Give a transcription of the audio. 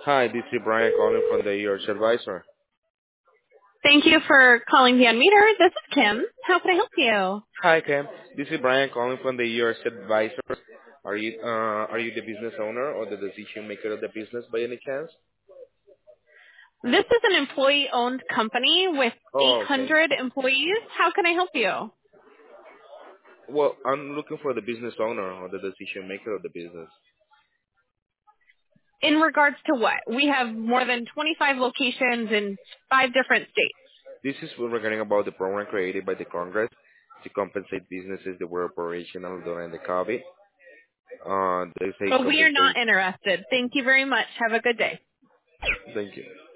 Hi, this is Brian calling from the ERS Advisor. Thank you for calling the Unmeter. This is Kim. How can I help you? Hi, Cam. This is Brian calling from the ERS Advisor. Are you the business owner or the decision maker of the business by any chance? This is an employee-owned company with Oh, okay. 800 employees. How can I help you? Well, I'm looking for the business owner or the decision maker of the business. In regards to what? We have more than 25 locations in 5 different states. This is regarding about the program created by the Congress to compensate businesses that were operational during the COVID. There is a But we are not compensation. interested. Thank you very much. Have a good day. Thank you.